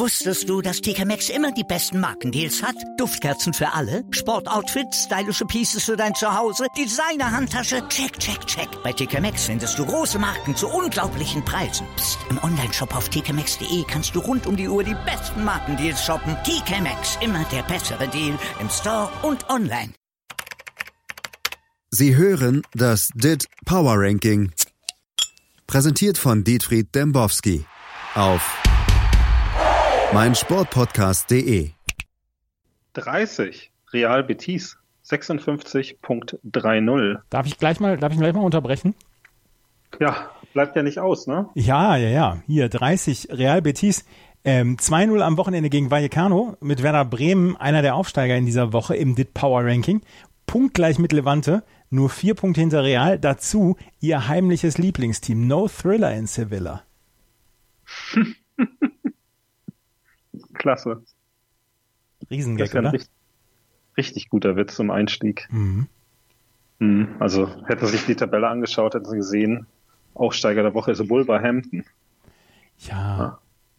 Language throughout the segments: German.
Wusstest du, dass TK Maxx immer die besten Markendeals hat? Duftkerzen für alle, Sportoutfits, stylische Pieces für dein Zuhause, Designer-Handtasche, check, check, check. Bei TK Maxx findest du große Marken zu unglaublichen Preisen. Psst. Im Onlineshop auf tkmaxx.de kannst du rund um die Uhr die besten Markendeals shoppen. TK Maxx, immer der bessere Deal im Store und online. Sie hören das DIT Power Ranking. Präsentiert von Dietfried Dembowski auf meinsportpodcast.de. 30, Real Betis, 56.30. Darf ich gleich mal unterbrechen? Ja, bleibt ja nicht aus, ne? Ja. Hier, 30, Real Betis. 2-0 am Wochenende gegen Vallecano mit Werder Bremen, einer der Aufsteiger in dieser Woche im DIT Power Ranking. Punktgleich mit Levante, nur 4 Punkte hinter Real. Dazu ihr heimliches Lieblingsteam, No Thriller in Sevilla. Klasse. Riesengag, das ist oder? Richtig guter Witz zum Einstieg. Mhm. Also hätten Sie sich die Tabelle angeschaut, hätten Sie gesehen, Aufsteiger der Woche ist Wolverhampton. Ja.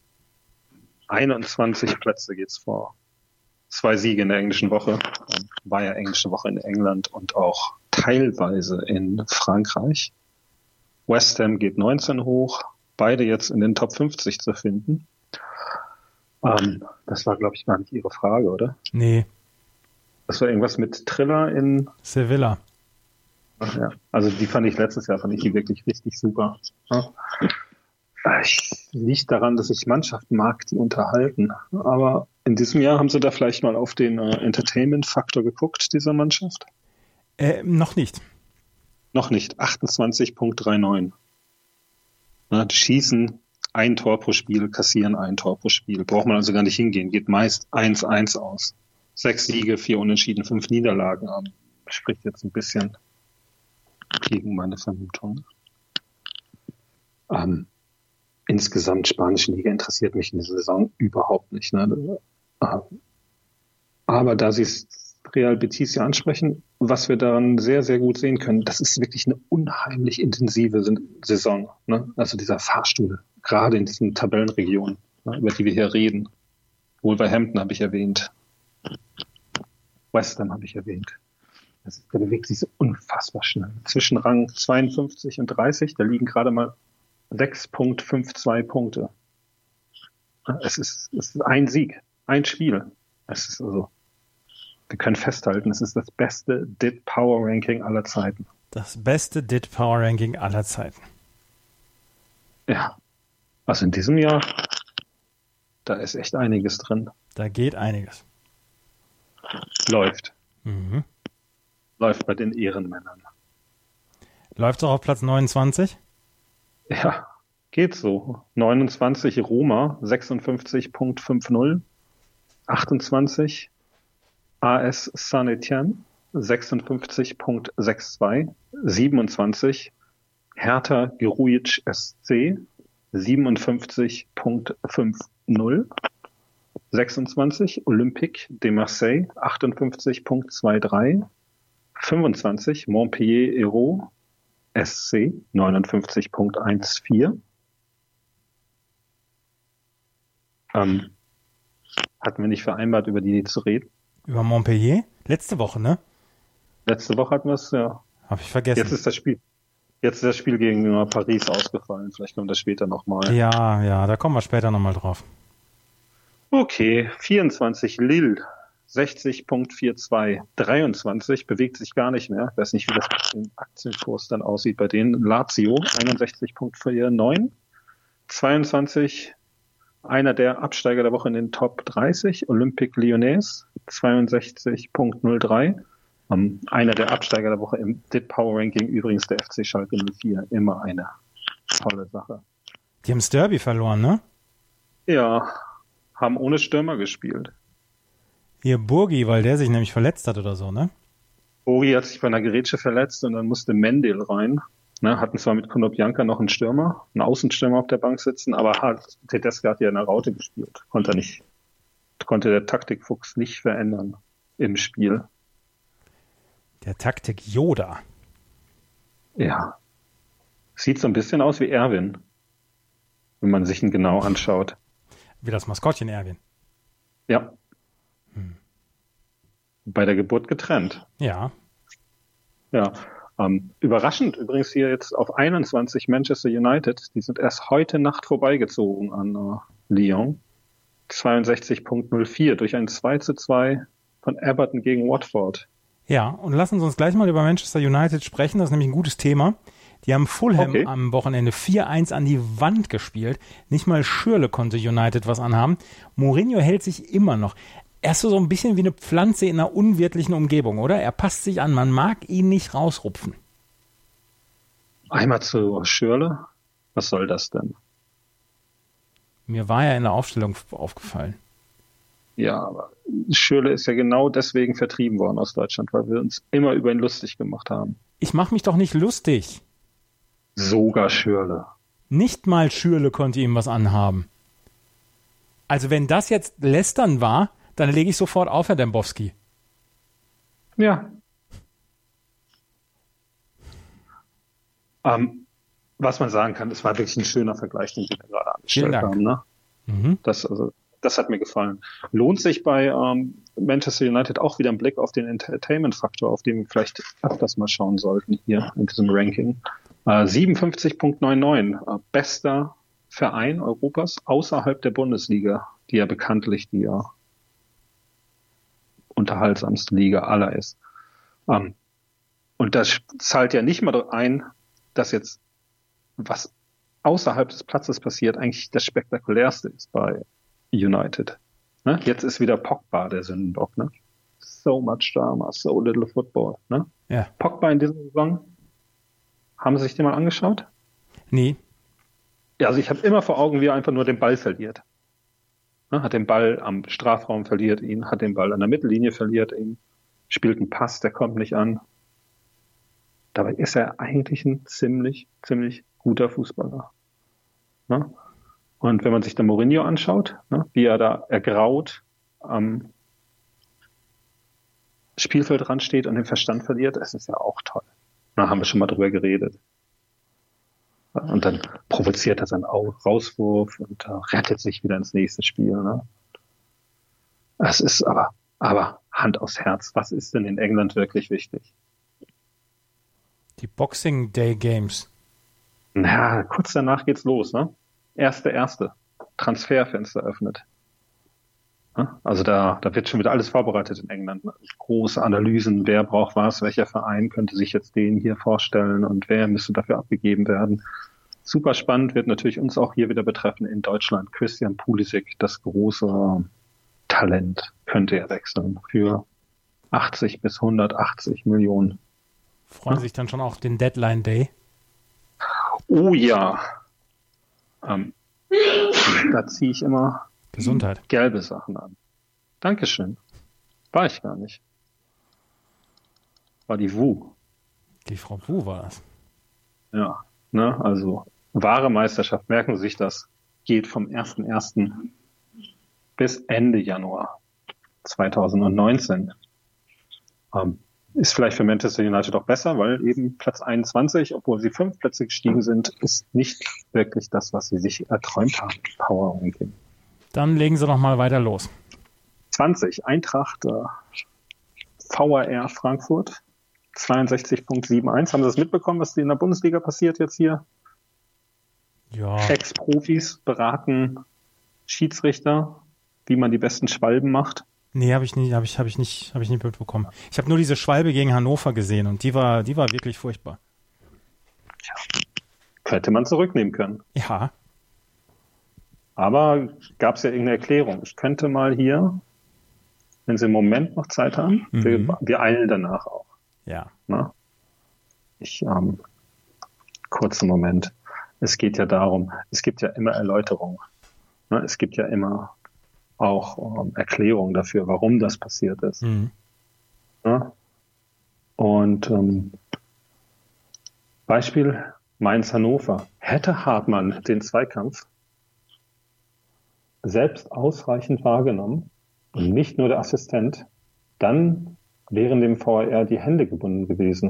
21 Plätze geht's vor. 2 Siege in der englischen Woche. War ja englische Woche in England und auch teilweise in Frankreich. West Ham geht 19 hoch. Beide jetzt in den Top 50 zu finden. Das war, glaube ich, gar nicht Ihre Frage, oder? Nee. Das war irgendwas mit Triller in Sevilla. Ach ja. Also die fand ich letztes Jahr die wirklich richtig super. Ja. Liegt daran, dass ich Mannschaften mag, die unterhalten. Aber in diesem Jahr haben Sie da vielleicht mal auf den Entertainment-Faktor geguckt, dieser Mannschaft? Noch nicht. Noch nicht. 28.39. Die schießen 1 Tor pro Spiel, kassieren 1 Tor pro Spiel. Braucht man also gar nicht hingehen. Geht meist 1-1 aus. 6 Siege, 4 Unentschieden, 5 Niederlagen. Spricht jetzt ein bisschen gegen meine Vermutung. Insgesamt spanische Liga interessiert mich in dieser Saison überhaupt nicht. Ne? Aber da Sie es Real Betis ja ansprechen, was wir daran sehr, sehr gut sehen können, das ist wirklich eine unheimlich intensive Saison. Ne? Also dieser Fahrstuhl, gerade in diesen Tabellenregionen, ne, über die wir hier reden. Wolverhampton habe ich erwähnt. West Ham habe ich erwähnt. Der bewegt sich so unfassbar schnell. Zwischen Rang 52 und 30, da liegen gerade mal 6.52 Punkte. Es ist ein Sieg, ein Spiel. Es ist also, wir können festhalten, es ist das beste DIT Power Ranking aller Zeiten. Das beste DIT Power Ranking aller Zeiten. Ja, also in diesem Jahr, da ist echt einiges drin. Da geht einiges. Läuft. Mhm. Läuft bei den Ehrenmännern. Läuft auch auf Platz 29? Ja, geht so. 29 Roma, 56.50. 28 AS Saint-Étienne, 56.62. 27 Hertha Grujic SC, 57.50. 26 Olympique de Marseille, 58.23. 25 Montpellier Hérault SC, 59.14. Hatten wir nicht vereinbart, über die zu reden? Über Montpellier? Letzte Woche, ne? Letzte Woche hatten wir es, ja. Hab ich vergessen. Jetzt ist das Spiel gegen Paris ausgefallen. Vielleicht kommt das später nochmal. Ja, da kommen wir später nochmal drauf. Okay, 24 Lille, 60.42. 23 bewegt sich gar nicht mehr. Ich weiß nicht, wie das mit dem Aktienkurs dann aussieht bei denen. Lazio, 61.49. 22 einer der Absteiger der Woche in den Top 30, Olympique Lyonnais, 62.03. Einer der Absteiger der Woche im DIT Power Ranking, übrigens der FC Schalke 04. Immer eine tolle Sache. Die haben das Derby verloren, ne? Ja, haben ohne Stürmer gespielt. Hier Burgi, weil der sich nämlich verletzt hat oder so, ne? Burgi hat sich bei einer Grätsche verletzt und dann musste Mendel rein. Ne, hatten zwar mit Konoplyanka noch einen Stürmer, einen Außenstürmer auf der Bank sitzen, aber Tedesco hat ja in der Raute gespielt. Konnte der Taktikfuchs nicht verändern im Spiel. Der Taktik Yoda. Ja. Sieht so ein bisschen aus wie Erwin, wenn man sich ihn genau anschaut. Wie das Maskottchen Erwin. Ja. Bei der Geburt getrennt. Ja. Ja. Überraschend übrigens hier jetzt auf 21 Manchester United. Die sind erst heute Nacht vorbeigezogen an Lyon. 62,04 durch ein 2:2 von Everton gegen Watford. Ja, und lassen Sie uns gleich mal über Manchester United sprechen. Das ist nämlich ein gutes Thema. Die haben Fulham am Wochenende 4-1 an die Wand gespielt. Nicht mal Schürrle konnte United was anhaben. Mourinho hält sich immer noch. Er ist so ein bisschen wie eine Pflanze in einer unwirtlichen Umgebung, oder? Er passt sich an. Man mag ihn nicht rausrupfen. Einmal zu Schürrle. Was soll das denn? Mir war ja in der Aufstellung aufgefallen. Ja, aber Schürrle ist ja genau deswegen vertrieben worden aus Deutschland, weil wir uns immer über ihn lustig gemacht haben. Ich mache mich doch nicht lustig. Sogar Schürrle. Nicht mal Schürrle konnte ihm was anhaben. Also wenn das jetzt Lästern war, dann lege ich sofort auf, Herr Dembowski. Ja. Was man sagen kann, es war wirklich ein schöner Vergleich, den wir gerade angestellt haben. Ne? Mhm. Das hat mir gefallen. Lohnt sich bei Manchester United auch wieder ein Blick auf den Entertainment-Faktor, auf den wir vielleicht öfters mal schauen sollten hier in diesem Ranking. 57,99. Bester Verein Europas außerhalb der Bundesliga, die ja bekanntlich die unterhaltsamste Liga aller ist. Und das zahlt ja nicht mal ein, dass jetzt was außerhalb des Platzes passiert, eigentlich das Spektakulärste ist bei United. Ne? Jetzt ist wieder Pogba der Sündenbock. Ne? So much drama, so little football. Ne? Ja. Pogba in dieser Saison, haben Sie sich den mal angeschaut? Nee. Ja, also ich habe immer vor Augen, wie er einfach nur den Ball verliert. Ne? Hat den Ball am Strafraum, verliert ihn, hat den Ball an der Mittellinie, verliert ihn, spielt einen Pass, der kommt nicht an. Dabei ist er eigentlich ein ziemlich guter Fußballer. Ne? Und wenn man sich den Mourinho anschaut, ne, wie er da ergraut am Spielfeldrand steht und den Verstand verliert, das ist ja auch toll. Da haben wir schon mal drüber geredet. Und dann provoziert er seinen Rauswurf und rettet sich wieder ins nächste Spiel. Ne? Es ist aber Hand aufs Herz. Was ist denn in England wirklich wichtig? Die Boxing Day Games. Na, kurz danach geht's los, ne? 1.1. Transferfenster öffnet. Also da wird schon wieder alles vorbereitet in England. Große Analysen, wer braucht was, welcher Verein könnte sich jetzt den hier vorstellen und wer müsste dafür abgegeben werden. Super spannend, wird natürlich uns auch hier wieder betreffen in Deutschland. Christian Pulisic, das große Talent, könnte er wechseln für 80 bis 180 Millionen. Freuen sich dann schon auf den Deadline Day? Oh ja. Da ziehe ich immer Gesundheit. Gelbe Sachen an. Dankeschön. War ich gar nicht. War die Wu. Die Frau Wu war das. Ja, ne, also wahre Meisterschaft, merken Sie sich das, geht vom 1.1. bis Ende Januar 2019. Ist vielleicht für Manchester United auch besser, weil eben Platz 21, obwohl sie 5 Plätze gestiegen sind, ist nicht wirklich das, was sie sich erträumt haben. Power Ranking. Dann legen Sie doch mal weiter los. 20, Eintracht VAR Frankfurt, 62,71. Haben Sie das mitbekommen, was in der Bundesliga passiert jetzt hier? Ja. Ex-Profis beraten Schiedsrichter, wie man die besten Schwalben macht. Nee, habe ich nicht mitbekommen. Ich habe nur diese Schwalbe gegen Hannover gesehen und die war wirklich furchtbar. Ja. Hätte man zurücknehmen können. Ja. Aber gab es ja irgendeine Erklärung. Ich könnte mal hier, wenn Sie im Moment noch Zeit haben, wir eilen danach auch. Ja. Na? Kurzen Moment. Es geht ja darum, es gibt ja immer Erläuterungen. Ne? Es gibt ja immer auch Erklärungen dafür, warum das passiert ist. Ja? Und Beispiel Mainz-Hannover. Hätte Hartmann den Zweikampf selbst ausreichend wahrgenommen und nicht nur der Assistent, dann wären dem VAR die Hände gebunden gewesen.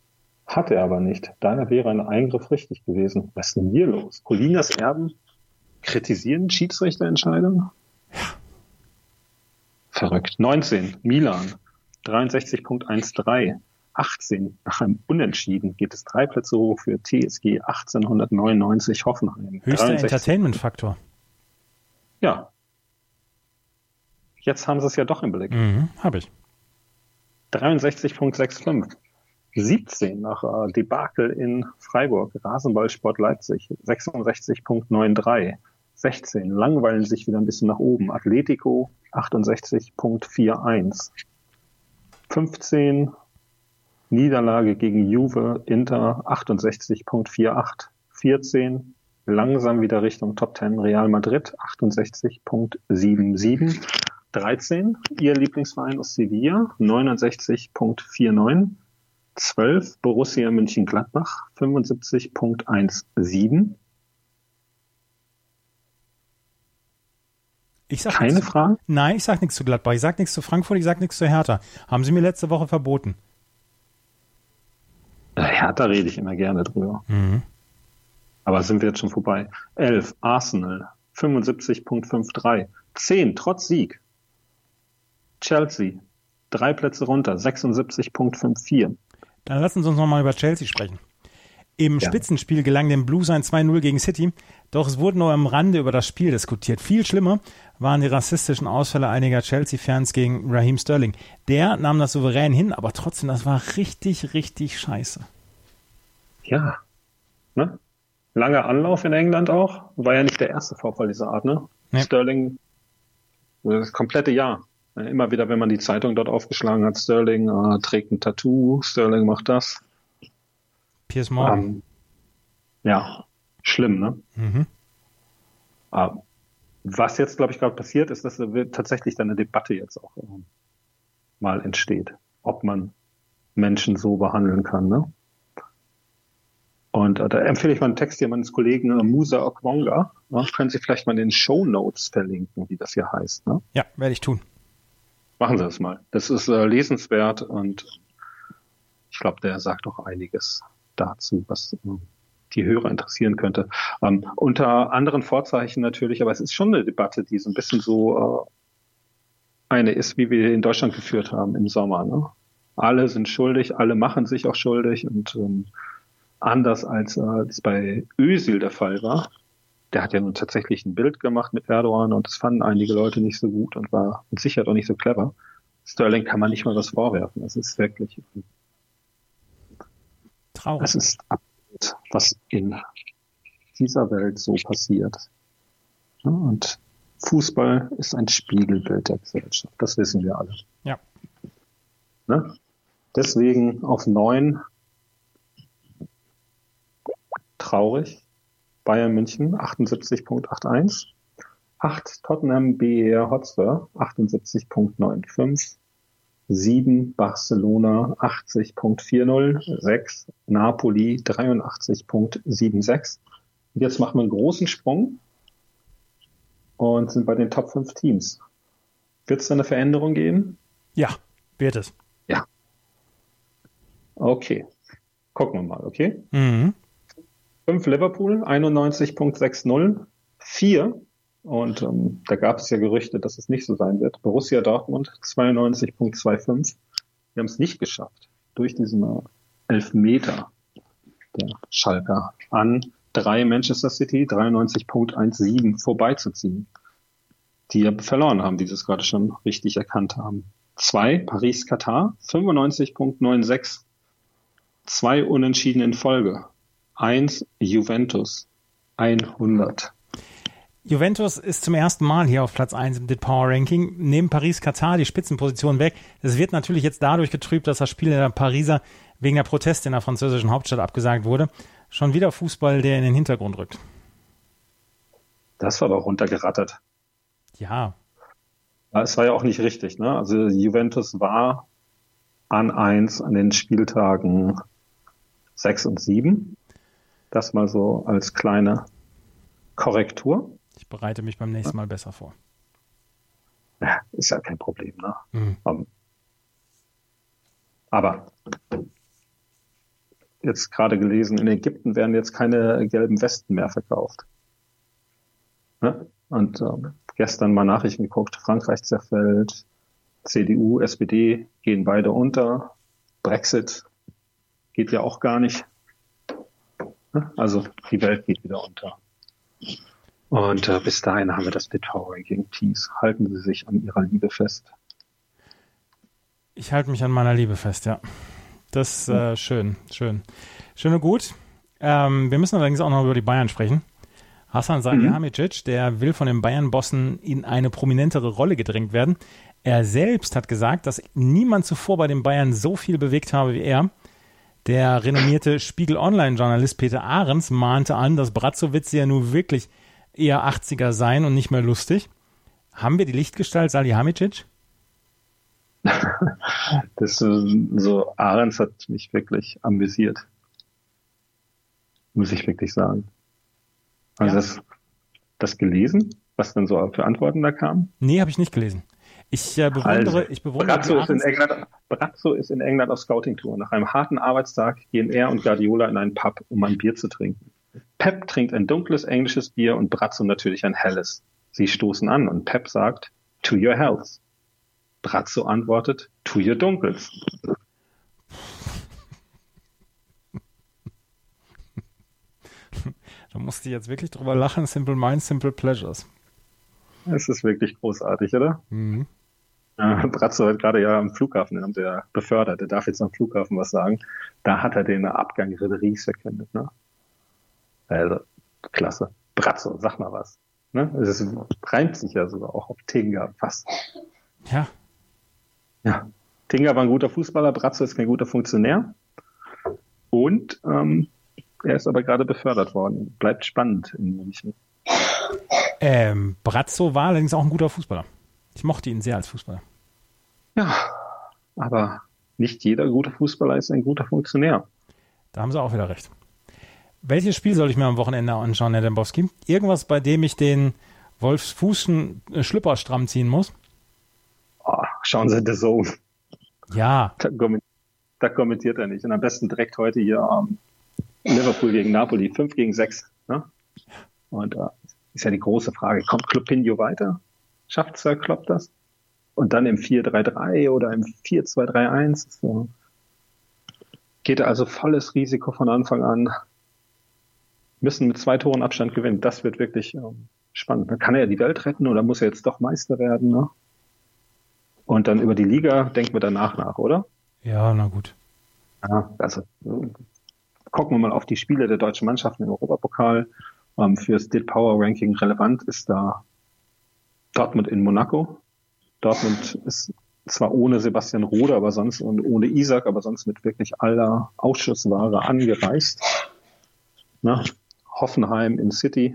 Hat er aber nicht. Daher wäre ein Eingriff richtig gewesen. Was ist denn hier los? Colinas Erben kritisieren Schiedsrichterentscheidungen? Ja. Verrückt. 19, Milan, 63.13. 18, nach einem Unentschieden geht es 3 Plätze hoch für TSG 1899 Hoffenheim. Höchster Entertainment-Faktor. Ja. Jetzt haben sie es ja doch im Blick. Habe ich. 63.65. 17 nach Debakel in Freiburg, Rasenballsport Leipzig, 66.93. 16 langweilen sich wieder ein bisschen nach oben, Atletico 68.41. 15 Niederlage gegen Juve, Inter 68.48. 14 langsam wieder Richtung Top 10 Real Madrid 68.77. 13 ihr Lieblingsverein aus Sevilla 69.49. 12 Borussia Mönchengladbach 75.17. Keine Fragen? Nein, ich sage nichts zu Gladbach, ich sage nichts zu Frankfurt, ich sage nichts zu Hertha. Haben sie mir letzte Woche verboten. Hertha rede ich immer gerne drüber. Aber sind wir jetzt schon vorbei. 11 Arsenal 75.53. 10 trotz Sieg Chelsea 3 Plätze runter 76.54. Dann lassen Sie uns nochmal über Chelsea sprechen. Im Spitzenspiel gelang dem Blues ein 2-0 gegen City, doch es wurde nur am Rande über das Spiel diskutiert. Viel schlimmer waren die rassistischen Ausfälle einiger Chelsea-Fans gegen Raheem Sterling. Der nahm das souverän hin, aber trotzdem, das war richtig, richtig scheiße. Ja, ne? Langer Anlauf in England auch. War ja nicht der erste Vorfall dieser Art, ne? Nee. Sterling, das komplette Jahr. Immer wieder, wenn man die Zeitung dort aufgeschlagen hat, Sterling trägt ein Tattoo, Sterling macht das. Piers Morgan. Ja, schlimm, ne? Was jetzt, glaube ich, gerade passiert, ist, dass tatsächlich dann eine Debatte jetzt auch mal entsteht, ob man Menschen so behandeln kann, ne? Und da empfehle ich mal einen Text hier meines Kollegen Musa Okwonga. Können Sie vielleicht mal in den Shownotes verlinken, wie das hier heißt, ne? Ja, werde ich tun. Machen Sie das mal. Das ist lesenswert und ich glaube, der sagt auch einiges dazu, was die Hörer interessieren könnte. Unter anderen Vorzeichen natürlich, aber es ist schon eine Debatte, die so ein bisschen so eine ist, wie wir in Deutschland geführt haben im Sommer. Ne? Alle sind schuldig, alle machen sich auch schuldig und anders als es bei Özil der Fall war. Der hat ja nun tatsächlich ein Bild gemacht mit Erdogan und das fanden einige Leute nicht so gut und war mit Sicherheit auch nicht so clever. Sterling kann man nicht mal was vorwerfen. Das ist wirklich traurig. Das ist absurd, was in dieser Welt so passiert. Ja, und Fußball ist ein Spiegelbild der Gesellschaft. Das wissen wir alle. Ja. Ne? Deswegen auf 9 traurig. Bayern München 78.81. 8 Tottenham BR Hotspur 78.95. 7 Barcelona 80.40. 6 Napoli 83.76. Und jetzt machen wir einen großen Sprung und sind bei den Top 5 Teams. Wird es da eine Veränderung geben? Ja, wird es. Ja. Okay. Gucken wir mal, okay? 5 Liverpool, 91.60. 4, und da gab es ja Gerüchte, dass es nicht so sein wird, Borussia Dortmund, 92.25. Wir haben es nicht geschafft, durch diesen Elfmeter der Schalker an 3 Manchester City, 93.17 vorbeizuziehen. Die ja verloren haben, die das gerade schon richtig erkannt haben. 2 Paris Katar, 95.96. 2 Unentschieden in Folge. 1 Juventus, 100. Juventus ist zum ersten Mal hier auf Platz 1 im DIT Power Ranking. Neben Paris-Katar die Spitzenposition weg. Es wird natürlich jetzt dadurch getrübt, dass das Spiel der Pariser wegen der Proteste in der französischen Hauptstadt abgesagt wurde. Schon wieder Fußball, der in den Hintergrund rückt. Das war aber runtergerattert. Ja. Es war ja auch nicht richtig, ne? Also Juventus war an 1 an den Spieltagen 6 und 7. Das mal so als kleine Korrektur. Ich bereite mich beim nächsten Mal besser vor. Ja, ist ja kein Problem, ne? Aber jetzt gerade gelesen, in Ägypten werden jetzt keine gelben Westen mehr verkauft. Ne? Und gestern mal Nachrichten geguckt, Frankreich zerfällt, CDU, SPD gehen beide unter, Brexit geht ja auch gar nicht. Ne? Also die Welt geht wieder unter. Und bis dahin haben wir das DIT Power Ranking. Teams, halten Sie sich an Ihrer Liebe fest. Ich halte mich an meiner Liebe fest, ja. Das ist schön. Schön und gut. Wir müssen allerdings auch noch über die Bayern sprechen. Hasan Salihamidzic, der will von den Bayern-Bossen in eine prominentere Rolle gedrängt werden. Er selbst hat gesagt, dass niemand zuvor bei den Bayern so viel bewegt habe wie er. Der renommierte Spiegel-Online-Journalist Peter Ahrens mahnte an, dass Brazzowitz ja nun wirklich eher 80er seien und nicht mehr lustig. Haben wir die Lichtgestalt Salihamidzic? Das so Ahrens hat mich wirklich amüsiert. Muss ich wirklich sagen. Also das gelesen, was dann so für Antworten da kamen? Nee, habe ich nicht gelesen. Ich bewundere Brazzo ist in England auf Scouting-Tour. Nach einem harten Arbeitstag gehen er und Guardiola in einen Pub, um ein Bier zu trinken. Pep trinkt ein dunkles englisches Bier und Brazzo natürlich ein helles. Sie stoßen an und Pep sagt, to your health. Brazzo antwortet, to your dunkles. Da musste ich jetzt wirklich drüber lachen. Simple Minds, Simple Pleasures. Es ist wirklich großartig, oder? Mhm. Brazzo hat gerade ja am Flughafen, den haben sie ja befördert. Der darf jetzt am Flughafen was sagen. Da hat er den Abgang Ribéry's verkündet, ne? Also, klasse. Brazzo, sag mal was. Ne? Es reimt sich ja sogar auch auf Tinga fast. Ja. Ja. Tinga war ein guter Fußballer, Brazzo ist kein guter Funktionär. Und er ist aber gerade befördert worden. Bleibt spannend in München. Brazzo war allerdings auch ein guter Fußballer. Ich mochte ihn sehr als Fußballer. Ja, aber nicht jeder gute Fußballer ist ein guter Funktionär. Da haben sie auch wieder recht. Welches Spiel soll ich mir am Wochenende anschauen, Herr Dembowski? Irgendwas, bei dem ich den Wolfsfußen Schlüpper stramm ziehen muss? Oh, schauen Sie The Zone. Ja. Da kommentiert er nicht. Und am besten direkt heute hier Liverpool gegen Napoli, 5-6. Ne? Und ist ja die große Frage, kommt Kloppinho weiter? Schafft Sir Klopp das? Und dann im 4-3-3 oder im 4-2-3-1? So. Geht er also volles Risiko von Anfang an? Müssen mit 2 Toren Abstand gewinnen. Das wird wirklich spannend. Dann kann er ja die Welt retten oder muss er jetzt doch Meister werden? Ne? Und dann über die Liga denken wir danach nach, oder? Ja, na gut. Ja, also gucken wir mal auf die Spiele der deutschen Mannschaften im Europapokal. Fürs DIT Power Ranking relevant ist da Dortmund in Monaco. Dortmund ist zwar ohne Sebastian Rode, aber sonst und ohne Isak, aber sonst mit wirklich aller Ausschussware angereist. Na, Hoffenheim in City.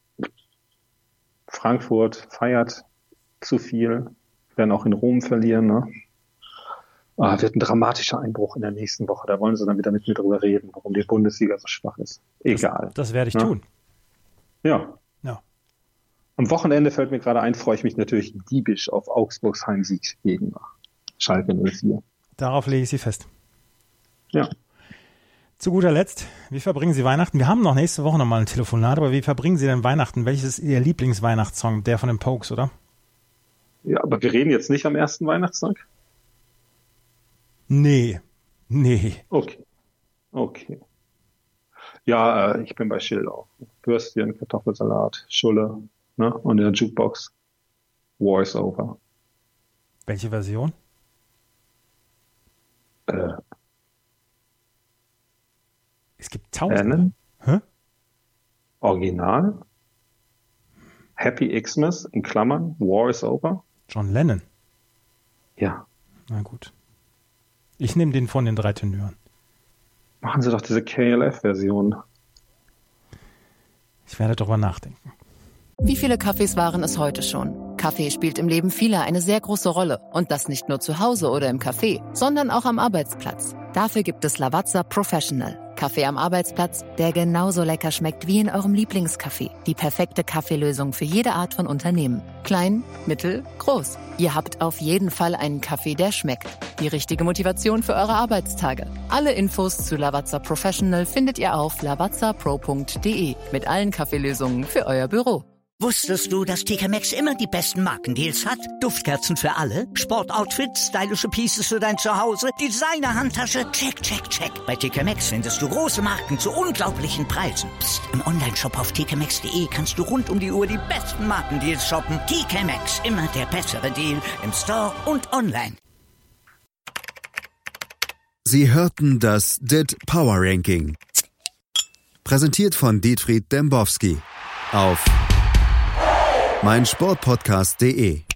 Frankfurt feiert zu viel, werden auch in Rom verlieren. Ne? Wird ein dramatischer Einbruch in der nächsten Woche. Da wollen sie dann wieder mit mir drüber reden, warum die Bundesliga so schwach ist. Egal. Das werde ich tun. Ja. Am Wochenende fällt mir gerade ein, freue ich mich natürlich diebisch auf Augsburgs Heimsieg gegen Schalke 04. Darauf lege ich Sie fest. Ja. Zu guter Letzt, wie verbringen Sie Weihnachten? Wir haben noch nächste Woche nochmal ein Telefonat, aber wie verbringen Sie denn Weihnachten? Welches ist Ihr Lieblingsweihnachtssong? Der von den Pokes, oder? Ja, aber wir reden jetzt nicht am ersten Weihnachtstag? Nee. Okay. Ja, ich bin bei Schilder. Würstchen, Kartoffelsalat, Schulle, ne? Und in der Jukebox War is Over. Welche Version? Es gibt 1000. Original. Happy Xmas in Klammern, War is Over. John Lennon. Ja. Na gut. Ich nehme den von den 3 Tenören. Machen Sie doch diese KLF-Version. Ich werde darüber nachdenken. Wie viele Kaffees waren es heute schon? Kaffee spielt im Leben vieler eine sehr große Rolle. Und das nicht nur zu Hause oder im Café, sondern auch am Arbeitsplatz. Dafür gibt es Lavazza Professional. Kaffee am Arbeitsplatz, der genauso lecker schmeckt wie in eurem Lieblingscafé. Die perfekte Kaffeelösung für jede Art von Unternehmen. Klein, mittel, groß. Ihr habt auf jeden Fall einen Kaffee, der schmeckt. Die richtige Motivation für eure Arbeitstage. Alle Infos zu Lavazza Professional findet ihr auf lavazzapro.de mit allen Kaffeelösungen für euer Büro. Wusstest du, dass TK Maxx immer die besten Markendeals hat? Duftkerzen für alle, Sportoutfits, stylische Pieces für dein Zuhause, Designer-Handtasche, check, check, check. Bei TK Maxx findest du große Marken zu unglaublichen Preisen. Psst. Im Onlineshop auf tkmaxx.de kannst du rund um die Uhr die besten Markendeals shoppen. TK Maxx, immer der bessere Deal im Store und online. Sie hörten das DIT Power Ranking. Präsentiert von Dietfried Dembowski auf meinsportpodcast.de.